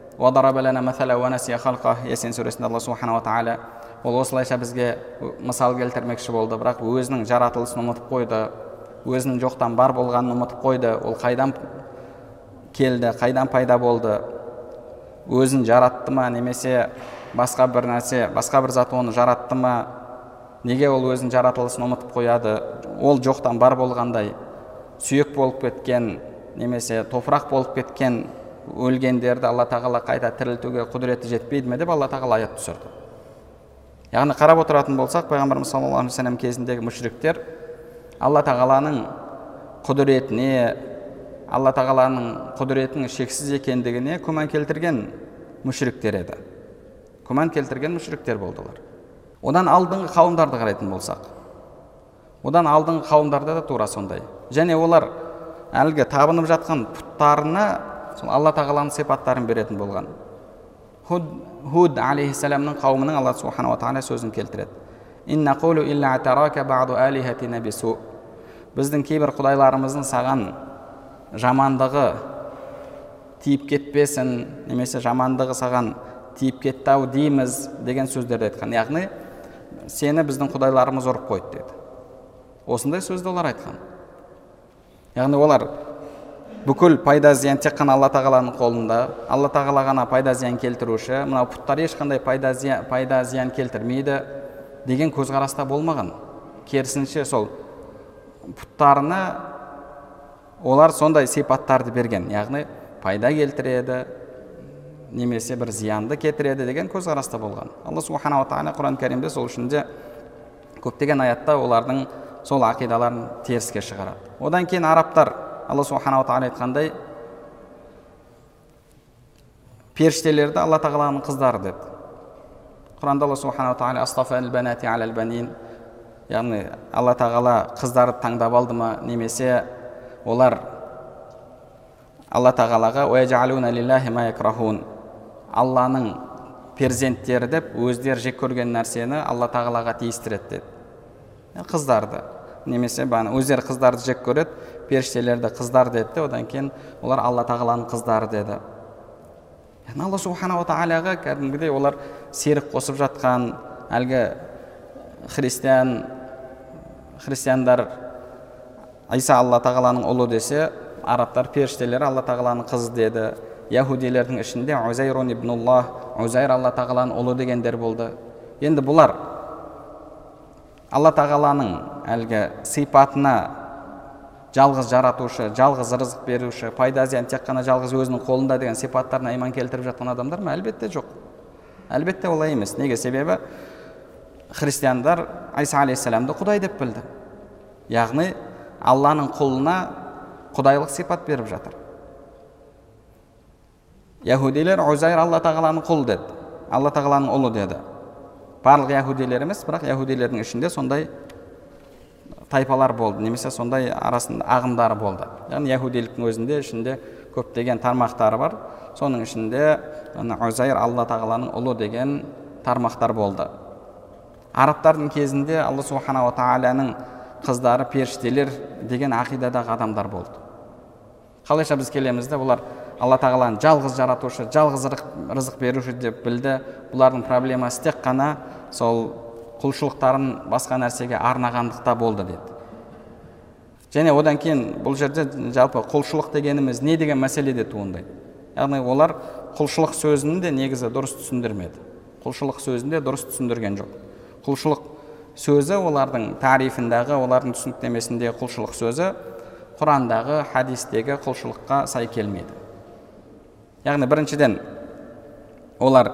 Ясин сүресінде Алла субхана ва тағала ол осылайша бізге мысал келтірмекші болды, бірақ өзінің жаратылысын ұмытып қойды, өзінің жоқтан бар болғанын ұмытып қойды. Ол қайдан келді, қайдан пайда болды, өзін жаратты ма, немесе басқа бір нәрсе, басқа бір зат оны жаратты ма? Неге ол өзінің жаратылысын ұмытып қояды? Ол жоқтан бар болғандай сүйек болып кеткен, немесе топырақ болып кеткен өлгендерді Алла тағала қайта тірілтуге құдіреті жетпейді ме деп Алла тағала аят түсірді. Яғни қарап отыратын болсақ, пайғамбарымыз саллаллаху алейхи вассалам кезіндегі мүшриктер Алла тағаланың құдіретіне, Алла тағаланың құдіретінің шексіз екендігіне күмән келтірген мүшриктер еді. Күмән келтірген мүшриктер болдылар. Одан алдыңғы қауымдарды қарайтын болсақ, одан алдыңғы қауымдарда да тура сондай. Және олар әлгі табынып жатқан пұттарына Алла тағаланың сипаттарын беретін болған. Худ алейхиссаламның қауымының Алла субхана ва тағала сөзін келтіреді. Инна қулу илля атарака баъду алихатина бису. Біздің кейбір құдайларымыздың саған жамандығы тиіп кетпесін, немесе жамандығы саған тиіп кетті ау дейміз деген сөздерді айтқан. Яғни сені біздің құдайларымыз ұрып қойды деді. Осындай сөзді олар айтқан. Яғни олар бүкіл пайда зиян тек қана Алла тағаланың қолында, Алла тағала ғана пайда зиян келтіруші, мынау пұттар ешқандай пайда зиян келтірмейді деген көзқараста болмаған. Керісінше сол пұттарына олар сондай сипаттарды берген, яғни пайда келтіреді немесе бір зиянды кетіреді деген көзқараста болған. Алла субханала тағала Құран кәрімде сол үшін де көптеген аятта олардың сол ақидаларын теріске шығарады. Одан кейін арабтар Алла субханала тағала айтқандай періштелерді Алла тағаланың қыздары деді. Құранда Алла субханала тағала астафал банати алал банин, яғни Алла тағала қыздарды таңдап алды ма, немесе олар Алла тағалаға уәжалуна лиллахи ма якрахун, Алланың перзенттері деп өздері жек көрген нәрсені Алла тағалаға тиістіреді деді. Қыздарды, немесе өздері қыздарды жек көреді, періштелерді қыздар деді, одан кейін олар Алла тағаланың қыздары деді. Алла субханала тағалаға кәдімгідей олар серік қосып жатқан, әлгі христиандар Иса Алла тағаланың ұлы десе, арабтар періштелер Алла тағаланың қызы деді. Яһудилердің ішінде Узайрун ибнуллах, Узайр Алла тағаланың ұлы дегендер болды. Енді бұлар Алла тағаланың әлгі сипатына жалғыз жаратушы, жалғыз рызық беруші, пайда зиян тек қана жалғыз өзінің қолында деген сипаттарына иман келтіріп жатқан адамдар ма? Әлбетте жоқ. Әлбетте олай емес. Неге? Себебі христиандар Иса алейхиссаламды құдай деп білді. Яғни Алланың құлына құдайлық сипат беріп жатыр. Яһудилер Узайр Алла тағаланың құлы деді, Алла тағаланың ұлы деді. Барлық яһудилер емес, бірақ яһудилердің ішінде сондай тайпалар болды, немесе сондай арасында ағымдары болды. Яғни яһудиліктің өзінде ішінде көптеген тармақтары бар. Соның ішінде Узайр Алла тағаланың ұлы деген тармақтар болды. Арабтардың кезінде Алла субханала тағаланың қыздары періштелер деген ақидадағы адамдар болды. Қалайша біз келеміз де бұлар Алла тағаланы жалғыз жаратушы, жалғыз рызық беруші деп білді. Бұлардың проблемасы тек қана сол құлшылықтарын басқа нәрсеге арнағандықта болды деді. Және одан кейін бұл жерде жалпы құлшылық дегеніміз не деген мәселеде туындайды. Яғни олар құлшылық сөзін де негізі дұрыс түсіндірмеді. Құлшылық сөзін де дұрыс түсіндірген жоқ. Құлшылық сөзі олардың тарифіндағы, олардың түсініктемесіндегі құлшылық сөзі Құрандағы, хадистегі құлшылыққа сай келмейді. Яғни біріншіден олар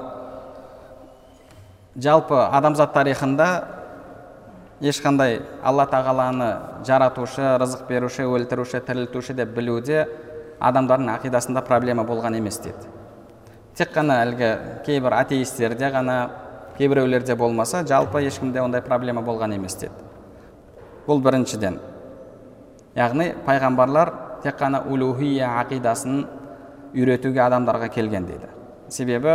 жалпы адамзат тарихында ешқандай Алла тағаланы жаратушы, рызық беруші, өлтіруші, тірілтуші деп білуде адамдардың ақидасында проблема болған емес деді. Тек қана әлгі кейбір атеистерде ғана, кейбіреулерде болмаса, жалпы ешкімде ондай проблема болған емес деді. Бұл біріншіден. Яғни пайғамбарлар тек қана улухия ақидасын үйретуге адамдарға келген дейді. Себебі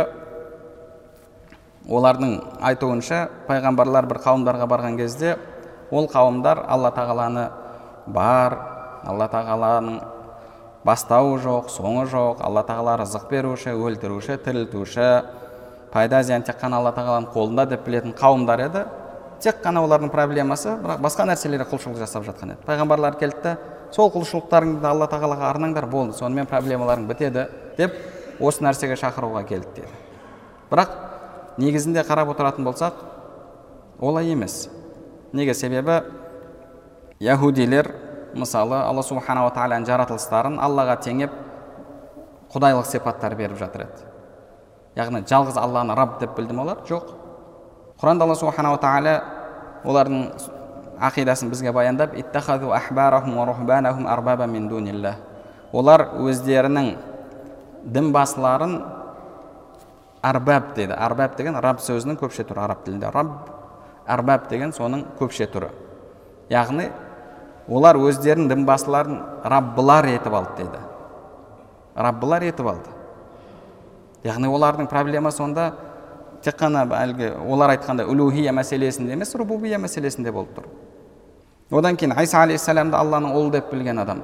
олардың айтуынша пайғамбарлар бір қауымдарға барған кезде ол қауымдар Алла тағаланы бар, Алла тағаланың бастауы жоқ, соңы жоқ, Алла тағала рызық беруші, өлтіруші, тірілтуші, пайда зиян тек қана Алла тағаланың қолында деп білетін қауымдар еді. Тек қана олардың проблемасы бірақ басқа нәрселерге құлшылық жасап жатқан еді. Пайғамбарлар келді, сол құлшылықтарыңды Алла тағалаға арнаңдар, болды, сонымен проблемаларың бітеді деп осы нәрсеге шақыруға келді деді. Бірақ негізінде қарап отыратын болсақ, олай емес. Неге? Себебі яһудилер мысалы Алла субханала тағаланың жаратылыстарын Аллаға теңеп құдайлық сипаттар беріп жатыр еді. Яғни жалғыз Алланы Рабб деп білді ме олар? Жоқ. Құранда Алла субханала тағала олардың ақидасын бізге баяндап, иттахазу ахбарахум ва рухбанахум арбаба мин дуниллах. Олар өздерінің дінбасыларын арбаб деді. Арбаб деген Рабб сөзінің көпше түрі араб тілінде. Рабб, арбаб деген соның көпше түрі. Яғни олар өздерінің дінбасыларын раббылар етіп алды деді. Раббылар етіп алды. Яғни олардың проблема сонда тек қана олар айтқанда улухия мәселесінде емес, рубубия мәселесінде болып тұр. Одан кейін Иса алейхиссаламды Алланың ұлы деп білген адам.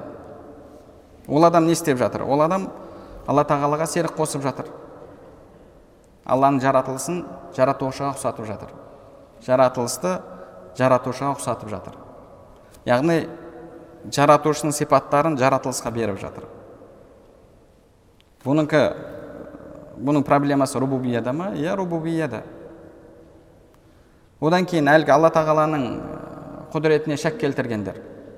Ол адам не істеп жатыр? Ол адам Алла тағалаға серік қосып жатыр. Алланың жаратылысын жаратушыға ұқсатып жатыр. Жаратылысты жаратушыға ұқсатып жатыр. Яғни жаратушының сипаттарын жаратылысқа беріп жатыр. Бұның проблемасы рубубияда ма? Иә, рубубияда. Одан кейін әлгі Алла тағаланың құдіретіне шәк келтіргендер.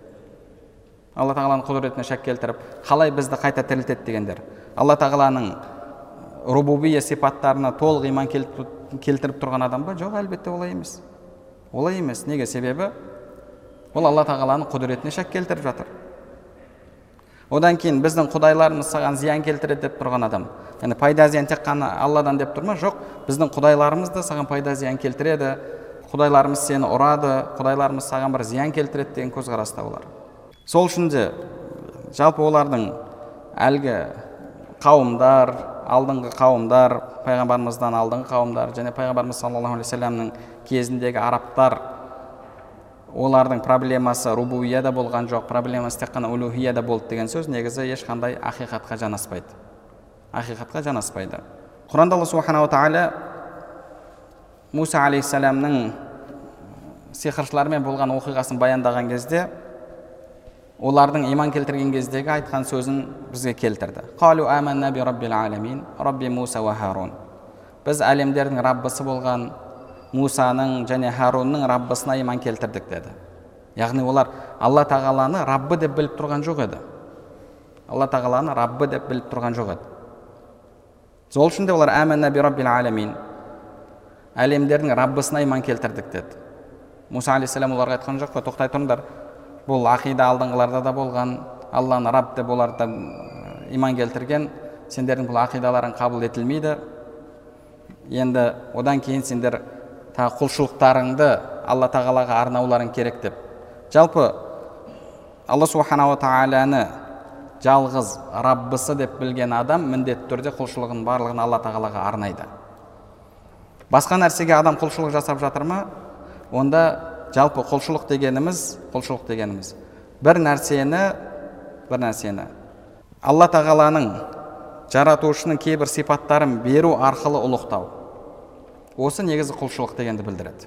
Алла тағаланың құдіретіне шәк келтіріп, қалай бізді қайта тірілтеді дегендер. Алла тағаланың рубубия сипаттарына толық иман келтіріп тұрған адам ба? Жоқ, әлбетте олай емес. Олай емес. Неге? Себебі ол Алла тағаланың құдіретіне шәк келтіріп жатыр. Одан кейін біздің құдайларымыз саған зиян келтіреді деп тұрған адам. Яғни пайда зиян тек қана Алладан деп тұрма? Жоқ, біздің құдайларымыз да саған пайда зиян келтіреді. Құдайларымыз сені ұрады, құдайларымыз саған бір зиян келтіреді деген көзқараста олар. Сол үшін де жалпы олардың әлгі қауымдар, алдыңғы қауымдар, пайғамбарымыздан алдыңғы қауымдар және пайғамбарымыз саллаллаху алейхи вассаламның кезіндегі арабтар, олардың проблемасы рубубияда болған жоқ, проблемасы тек қана улухияда болды деген сөз негізі ешқандай ақиқатқа жанаспайды. Ақиқатқа жанаспайды. Құранда Алла субханаху ва тағала Муса алейхиссаламның сиқыршылармен болған оқиғасын баяндаған кезде, олардың иман келтірген кездегі айтқан сөзін бізге келтірді. Қалу аманна би раббил аламин, рабби Муса ва Харун. Біз әлемдердің раббысы болған Мусаның және Харунның раббысына иман келтірдік деді. Яғни олар Алла тағаланы раббы деп біліп тұрған жоқ еді. Алла тағаланы раббы деп біліп тұрған жоқ еді. Сол үшін де олар аманна би раббил аламин, әлемдердің раббысына иман келтірдік деді. Муса алейхиссалам оларға айтқан жоқ қой, тоқтай тұрыңдар. Бұл ақида алдыңғыларда да болған, Алланы рабб деп олар да иман келтірген, сендердің бұл ақидаларың қабыл етілмейді. Енді одан кейін сендер құлшылықтарыңды Алла тағалаға арнауларың керек деп. Жалпы Алла субханаху ва тағаланы жалғыз раббысы деп білген адам міндетті түрде құлшылығын барлығын Алла тағалаға арнайды. Басқа нәрсеге адам құлшылық жасап жатыр ма? Онда жалпы құлшылық дегеніміз бір нәрсені Алла тағаланың жаратушының кейбір сипаттарын беру арқылы ұлықтау. Осы негізі құлшылық дегенді білдіреді.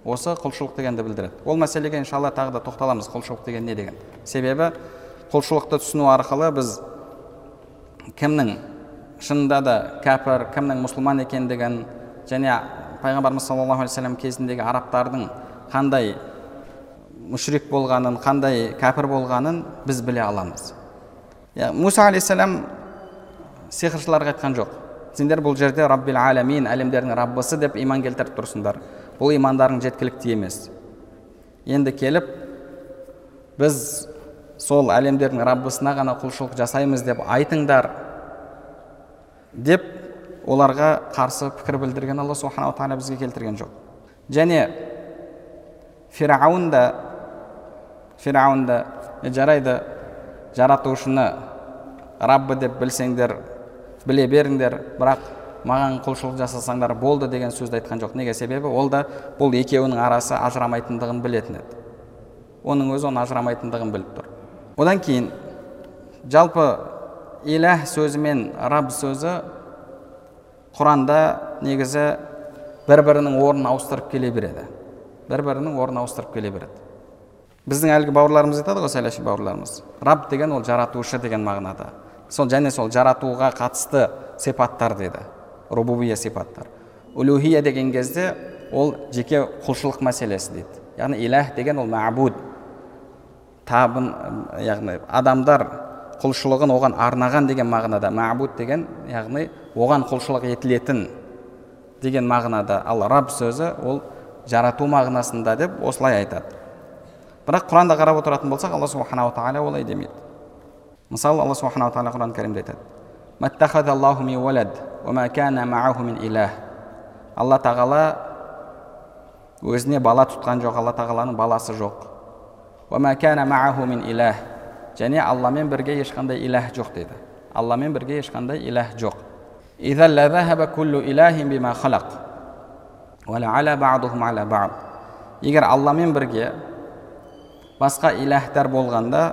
Ол мәселеге иншалла тағы да тоқталамыз, құлшылық деген не деген. Себебі құлшылықты түсіну арқылы біз кімнің шынында да кәпір, кімнің мұсылман екендігін және пайғамбарымыз саллаллаху алейхи вассалам кезіндегі арабтардың қандай мүшрик болғанын, қандай кәпір болғанын біз біле аламыз. Муса алейхиссалам сиқыршыларға айтқан жоқ. Сендер бұл жерде раббил аламин, әлемдердің раббысы деп иман келтіріп тұрсыңдар. Бұл имандарың жеткілікті емес. Енді келіп біз сол әлемдердің раббысына ғана құлшылық жасаймыз деп айтыңдар деп оларға қарсы пікір білдірген Алла субханаху ва тағала бізге келтірген жоқ. Және Фираун да жарайды, жаратушыны раббы деп білсеңдер, біле беріңдер, бірақ маған құлшылық жасасаңдар болды деген сөзді айтқан жоқ. Неге? Себебі ол да бұл екеуінің арасы ажырамайтындығын білетін еді. Оның өзі оны ажырамайтындығын біліп тұр. Одан кейін жалпы иләх сөзі мен рабб сөзі Құранда негізі бір-бірінің орнын ауыстырып келе береді. Біздің әлгі бауырларымыз айтады ғой, сәләфи бауырларымыз. Рабб деген ол жаратушы деген мағынада. Және сол жаратуға қатысты сипаттар деді. Рубубия сипаттар. Улухия деген кезде ол жеке құлшылық мәселесі дейді. Яғни иләх деген ол маъбуд. Табын, яғни адамдар құлшылығын оған арнаған деген мағынада. Маъбуд деген, яғни оған құлшылық етілетін деген мағынада. Ал рабб сөзі ол жарату мағынасында деп осылай айтады. Бірақ Құранда қарап отыратын болсақ, Алла субханаху ва тағала олай демейді. Мысалы, Алла субханаху ва тағала Құран кәрімде айтады: "Маттахадаллаху мин валад, ва ма кана маъаху мин илах." Алла тағала өзіне бала тұтқан жоқ, Алла тағаланың баласы жоқ. "Ва ма кана маъаху мин илах." Және Алламен бірге ешқандай илах жоқ дейді. Алламен бірге ешқандай илах жоқ. "Иза ла захаба куллу илахин бима халақ, ва ла ала баъдухум ала баъд." Егер Алламен бірге басқа илахтар болғанда,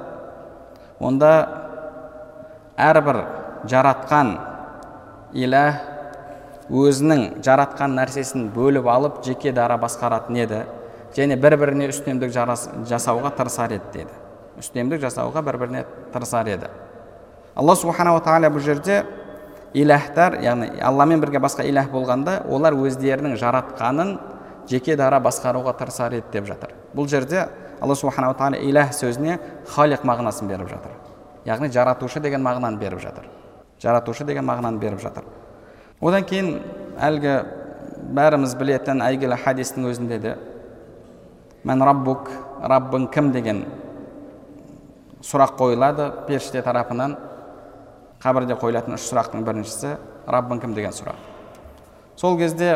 онда әрбір жаратқан илах өзінің жаратқан нәрсесін бөліп алып жеке дара басқаратын еді, және бір-біріне үстемдік жасауға тырысар еді деді. Үстемдік жасауға бір-біріне тырысар еді. Алла субханала тағала бұл жерде иләхтар, яғни Алламен бірге басқа иләх болғанда, олар өздерінің жаратқанын жеке дара басқаруға тырысар еді деп жатыр. Бұл жерде Алла субханала тағала иләх сөзіне халиқ мағынасын беріп жатыр. Яғни жаратушы деген мағынаны беріп жатыр. Жаратушы деген мағынаны беріп жатыр. Одан кейін әлгі бәріміз білетін әйгілі хадистің өзінде де «Мән раббук», Раббың кім деген сұрақ қойылады періште тарапынан. Қабірде қойылатын 3 сұрақтың біріншісі «Раббың кім» деген сұрақ. Сол кезде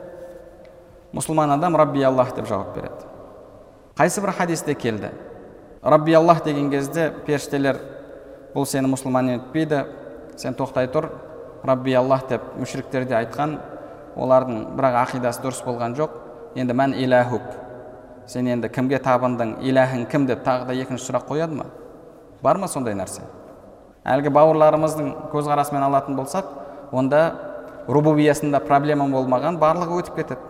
мұсылман адам «Рабби Аллах» деп жауап береді. Қайсы бір хадисте келді, «Рабби Аллах» деген кезде періштелер бұл сені мұсылман етпейді, сен тоқтай тұр, «Рабби Аллах» деп мүшриктерде айтқан, олардың бірақ ақидасы дұрыс болған жоқ. Енді «Мән иләхук», сен енді кімге табындың, иләхің кім деп тағы да екінші сұрақ қояды ма? Бар ма сондай нәрсе? Әлгі бауырларымыздың көзқарасымен алатын болсақ, онда рубубиясында проблема болмаған, барлығы өтіп кетеді.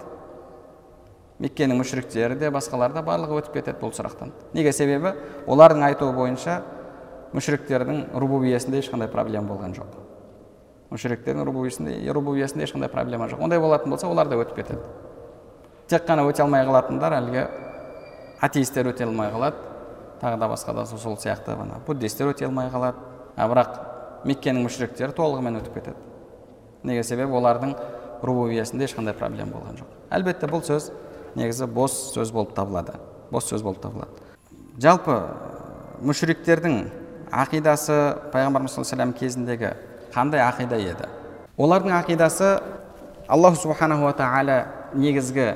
Меккенің мүшриктері де, басқалар да барлығы өтіп кетеді бұл сұрақтан. Неге? Себебі олардың айтуы бойынша мүшриктердің рубубиясында ешқандай проблема болған жоқ. Мүшриктердің рубубиясында ешқандай проблема жоқ. Ондай болатын болса, олар да өтіп кетеді. Тек қана өте алмай қалатындар әлгі атеистер өте алмай қалады, тағы да басқа да сол сияқты буддистер өте алмай қалады. Бірақ Меккенің мүшриктері толығымен өтіп кетеді. Неге? Себебі олардың рубубиясында ешқандай проблема болған жоқ. Әлбетте бұл сөз негізі бос сөз болып табылады. Бос сөз болып табылады. Жалпы мүшриктердің ақидасы пайғамбарымыз саллаллаху алейхи вассалам кезіндегі қандай ақида еді? Олардың ақидасы Аллах субханаху ва тағала негізгі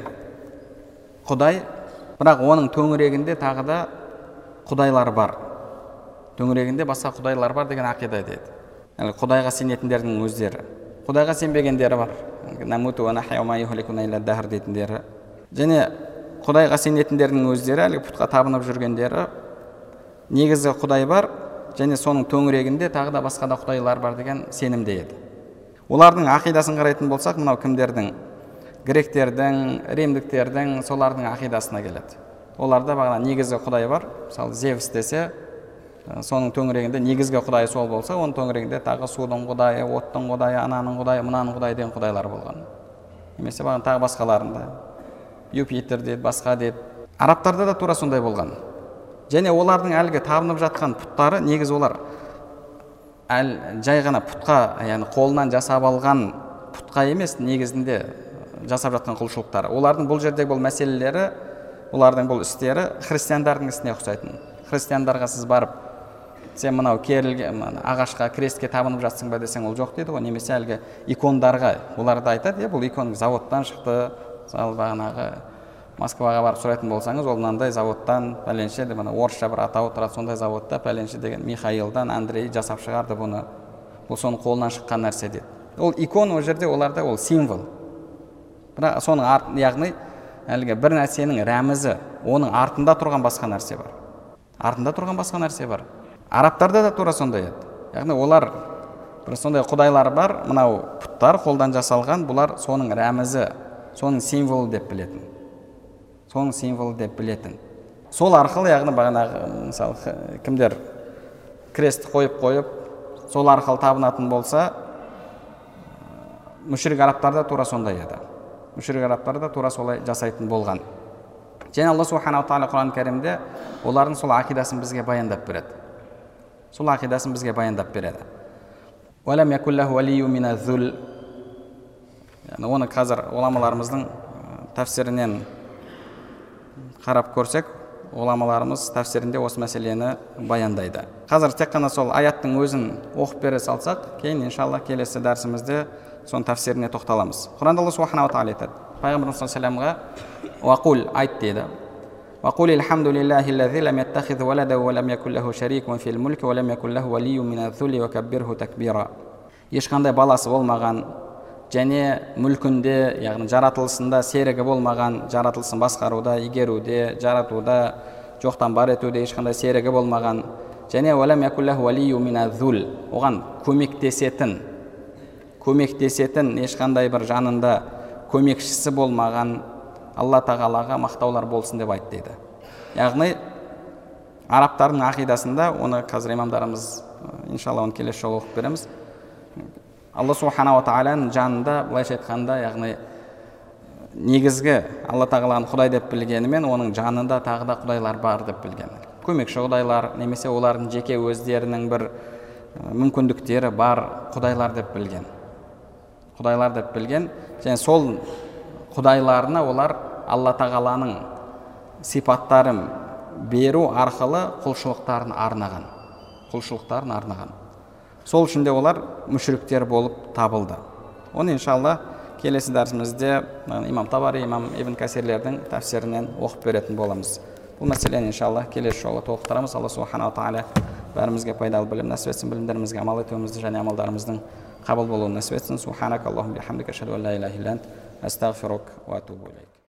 Құдай, бірақ оның төңірегінде тағы да құдайлар бар. Төңірегінде басқа құдайлар бар деген ақида деді. Құдайға сенетіндердің өздері. Құдайға сенбегендері бар. Намуту ва нахя ва ма юхликуна илля дахр дейтіндері. Және Құдайға сенетіндердің өздері, әлгі пұтқа табынып жүргендері, негізі Құдай бар, және соның төңірегінде тағы да басқа да құдайлар бар деген сенімде еді. Олардың ақидасын қарайтын болсақ, мынау кімдердің? Гректердің, римдіктердің, солардың ақидасына келеді. Оларда бағана негізгі Құдай бар. Мысалы, Зевс десе, соның төңірегінде негізгі Құдай сол болса, оның төңірегінде тағы судың Құдайы, оттың Құдайы, ананың Құдайы, мынаның Құдайы деген құдайлар болған. Немесе бағана тағы басқаларында Юпитер дейді, басқа дейді. Арабтарда да тура сондай болған. Және олардың әлгі табынып жатқан пұттары, негіз олар жай ғана пұтқа, яғни қолынан жасап алған пұтқа емес, негізінде жасап жатқан құлшылықтары. Олардың бұл жердегі бұл мәселелері, олардың бұл істері христиандардың ісіне ұқсайтын. Христиандарға сіз барып, сен мынау керілген ағашқа, крестке табынып жатсың ба десең, ол жоқ дейді ғой. Немесе әлгі икондарға, олар да айтады, бұл икон заводтан шықты. Мысалы, бағанағы Москваға барып сұрайтын болсаңыз, ол мынандай заводтан, пәленше деп, орысша бір атауы тұрады, сондай заводта пәленше деген Михаилдан Андрей жасап шығарды бұны. Бұл соның қолынан шыққан нәрсе дейді. Ол икон ол жерде оларда ол символ. Бірақ соның яғни әлгі бір нәрсенің рәмізі, оның артында тұрған басқа нәрсе бар. Артында тұрған басқа нәрсе бар. Арабтарда да тура сондай еді. Яғни олар бір сондай құдайлар бар, мынау пұттар қолдан жасалған, бұлар соның рәмізі, соның символы деп білетін. Соның символы деп білетін. Сол арқылы, яғни бағанағы, мысалы, кімдер кресті қойып, сол арқылы табынатын болса, мүшрик арабтарда тура сондай еді. Мүшрик арабтарда тура солай жасайтын болған. Және Алла субханаху тағала Құран кәрімде олардың сол ақидасын бізге баяндап береді. Сол ақидасын бізге баяндап береді. Уалам якуллаху валию миназ-зул. Оны қазір ғұламаларымыздың тәфсирінен қарап көрсек, ғұламаларымыз тәфсирінде осы мәселені баяндайды. Қазір тек қана сол аяттың өзін оқып бере салсақ, кейін иншалла келесі дәрісімізде соның тәфсиріне тоқталамыз. Құранда Алла субханаху тағала айтады. Пайғамбарымыз саллаллаху алейхи вассаламға «Вақул» айт дейді. «Вақул илхамдулиллахи ллази лам яттахиз валада ва лам якун лаху шарикун фил мульки ва лам якун лаху валию миназ-зулли ва каббирху такбира». Ешқандай баласы болмаған, және мүлкінде, яғни жаратылысында серігі болмаған, жаратылысын басқаруда, игеруде, жаратуда, жоқтан бар етуде ешқандай серігі болмаған, және «Ва лам якун лаху валию миназ-зулли», оған көмектесетін, көмектесетін, ешқандай бір жанында көмекшісі болмаған Алла тағалаға мақтаулар болсын деп айт дейді. Яғни арабтардың ақидасында, оны қазір имамдарымыз иншалла оны келесі жолы оқып береміз. Алла субханала тағаланың жанында былайша айтқанда, яғни негізгі Алла тағаланы Құдай деп білгенімен, оның жанында тағы да құдайлар бар деп білген. Көмекші құдайлар, немесе олардың жеке өздерінің бір мүмкіндіктері бар құдайлар деп білген. Құдайлар деп білген, және сол құдайларына олар Алла тағаланың сипаттарын беру арқылы құлшылықтарын арнаған. Сол үшін де олар мүшриктер болып табылды. Оны иншалла келесі дәрісімізде имам Табари, имам Ибн Касирлердің тәфсирінен оқып беретін боламыз. Бұл мәселені иншалла келесі жолы толықтырамыз. Алла субханала тағала бәрімізге пайдалы білім нәсіп етсін, білімдерімізге амал етуімізді және амалдарымыздың қабыл болуын нәсіп етсін. Субханакаллахумма бихамдика, ашһаду ан ла илаха илля ант, астағфирук ва атубу илейк.